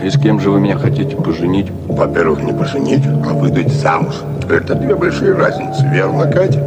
И с кем же вы меня хотите поженить? Во-первых, не поженить, а выдать замуж. Это две большие разницы, верно, Катя?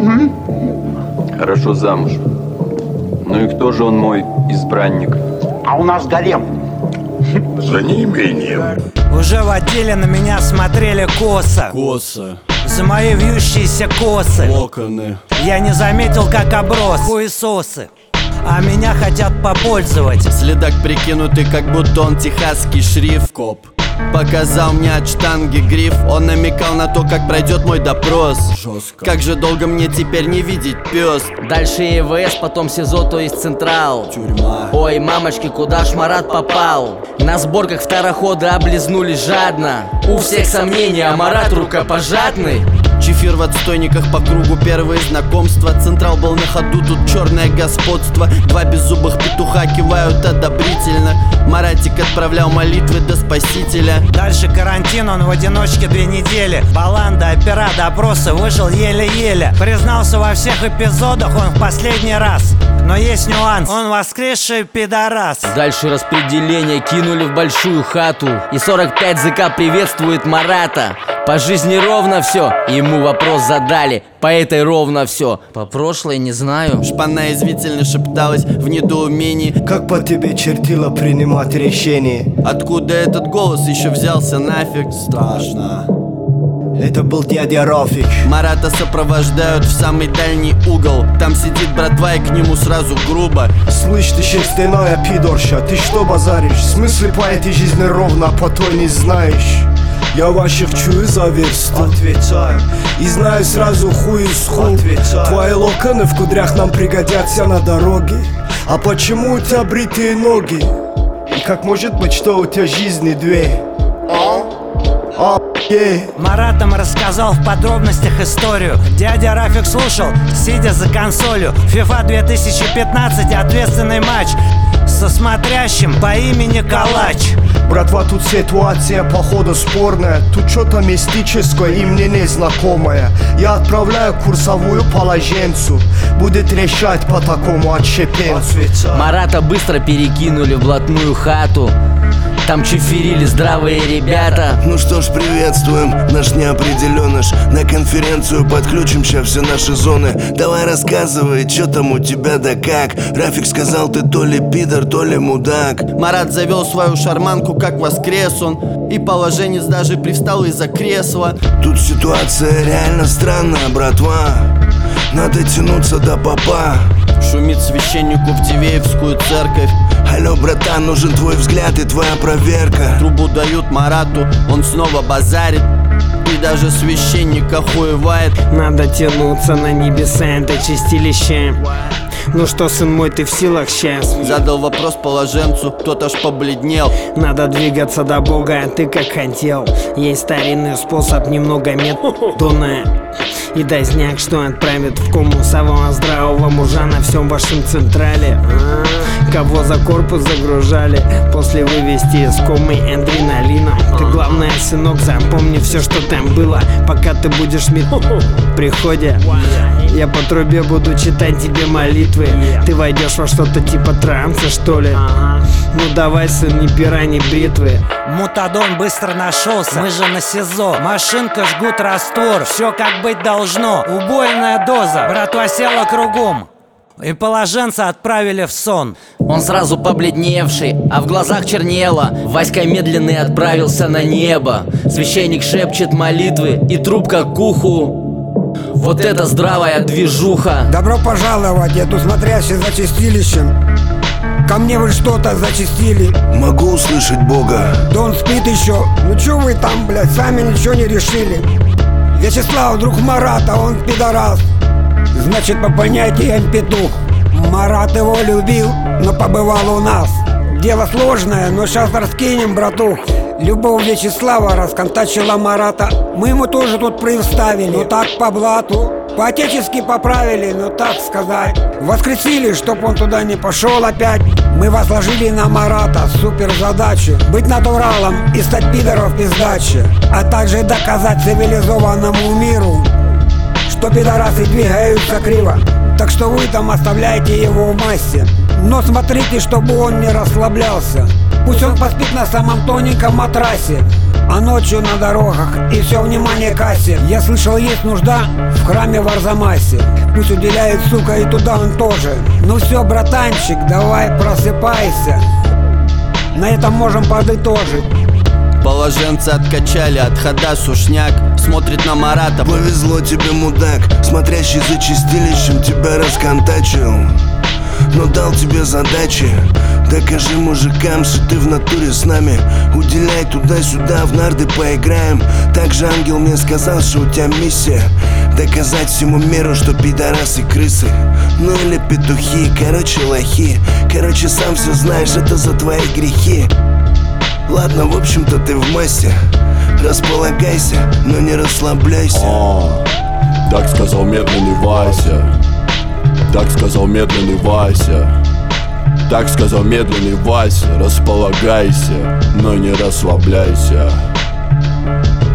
Хорошо, замуж. Ну и кто же он мой избранник? А у нас гарем. За неимением. Уже в отделе на меня смотрели косо. Косы, За мои вьющиеся косы. локоны. Я не заметил, как оброс хуесосы. А меня хотят попользовать. Следак прикинутый, как будто он техасский шрифт. Коп показал мне от штанги гриф. Он намекал на то, как пройдет мой допрос. Жестко. Как же долго мне теперь не видеть, пес? Дальше ЕВС, потом СИЗО, то есть Централ. Тюрьма. Ой, мамочки, куда ж Марат попал? На сборках второходы облизнулись жадно. У всех сомнения, а Марат рукопожатный. Чефир в отстойниках по кругу, первые знакомства. Централ был на ходу, тут черное господство. Два беззубых петуха кивают одобрительно. Маратик отправлял молитвы до спасителя. Дальше карантин, он в одиночке 2 недели. Баланда, опера, допросы, выжил еле-еле. Признался во всех эпизодах он в последний раз. Но есть нюанс, он воскресший пидорас. Дальше распределение кинули в большую хату. И 45 ЗК приветствует Марата. По жизни ровно все, ему вопрос задали. По этой ровно все, по прошлой не знаю. Шпана извительно шепталась в недоумении. Как по тебе чертила принимать решение? Откуда этот голос еще взялся нафиг? Страшно. Это был дядя Рафик. Марата сопровождают в самый дальний угол. Там сидит братва и к нему сразу грубо. Слышь, ты шерстяная пидорша, ты что базаришь? В смысле по этой жизни ровно, по той не знаешь? Я ваших чую за версту. Отвечаю. И знаю сразу хую с ху. Твои локоны в кудрях нам пригодятся на дороге. А почему у тебя бритые ноги? И как может быть, что у тебя жизни две? Маратом рассказал в подробностях историю. Дядя Рафик слушал, сидя за консолью. FIFA 2015, ответственный матч со смотрящим по имени Калач. Братва, тут ситуация походу спорная. Тут что-то мистическое и мне незнакомое. Я отправляю курсовую положенцу. Будет решать по такому отщепенцу. Марата быстро перекинули в блатную хату. Там чефирили здравые ребята. Ну что ж, приветствуем, наш неопределеныш. На конференцию подключим сейчас все наши зоны. Давай рассказывай, что там у тебя да как. Рафик сказал, ты то ли пидор, то ли мудак. Марат завел свою шарманку, как воскрес он. И положенец даже привстал из-за кресла. Тут ситуация реально странная, братва. Надо тянуться до попа. Шумит священнику в Дивеевскую церковь. Алло, братан, нужен твой взгляд и твоя проверка. Трубу дают Марату, он снова базарит. И даже священник охуевает. Надо тянуться на небеса, это чистилище. Ну что, сын мой, ты в силах сейчас? Задал вопрос положенцу, тот аж побледнел. Надо двигаться до Бога, а ты как хотел. Есть старинный способ, немного методона. И дозняк, что отправит в кому самого здравого мужа на всем вашем централе. Кого за корпус загружали, после вывести из комы адреналином. Ты главное, сынок, запомни все, что там было, пока ты будешь в приходе. Я по трубе буду читать тебе молитвы. Ты войдешь во что-то типа транса, что ли? Ну давай, сын, ни пера, ни бритвы. Мутадон быстро нашелся, мы же на СИЗО. Машинка, жгут, раствор, все как быть должно. Убойная доза, братва села кругом. И положенца отправили в сон. Он сразу побледневший, а в глазах чернело. Васька медленный отправился на небо. Священник шепчет молитвы, и трубка к уху. Вот это здравая движуха. Добро пожаловать, я тут смотрящий за чистилищем. Ко мне вы что-то зачистили. Могу услышать Бога. Да он спит еще. Ну чё вы там, блядь, сами ничего не решили? Вячеслав, друг Марата, он пидорас. Значит, по понятиям петух. Марат его любил, но побывал у нас. Дело сложное, но сейчас раскинем, братух. Любовь Вячеслава расконтачила Марата. Мы ему тоже тут представили, но так по блату. По-отечески поправили, ну так сказать. Воскресили, чтоб он туда не пошел опять. Мы возложили на Марата супер задачу: быть натуралом и стать пидоров пиздачи. А также доказать цивилизованному миру, что пидорасы двигаются криво. Так что вы там оставляйте его в массе. Но смотрите, чтобы он не расслаблялся. Пусть он поспит на самом тоненьком матрасе, а ночью на дорогах и все внимание кассе. Я слышал, есть нужда в храме в Арзамасе. Пусть уделяет, сука, и туда он тоже. Ну все, братанчик, давай просыпайся. На этом можем подытожить. Положенца откачали, от хода сушняк. Смотрит на Марата. Повезло тебе, мудак, смотрящий за чистилищем тебя расконтачил. Но дал тебе задачи. Докажи мужикам, что ты в натуре с нами. Уделяй туда-сюда, в нарды поиграем. Также ангел мне сказал, что у тебя миссия доказать всему миру, что пидорасы крысы. Ну или петухи, короче лохи. Короче, сам все знаешь, это за твои грехи. Ладно, в общем-то ты в массе. Располагайся, но не расслабляйся. Так сказал медленный Вася. Так сказал медленный Вася. Так сказал медленный Вася. Располагайся, но не расслабляйся.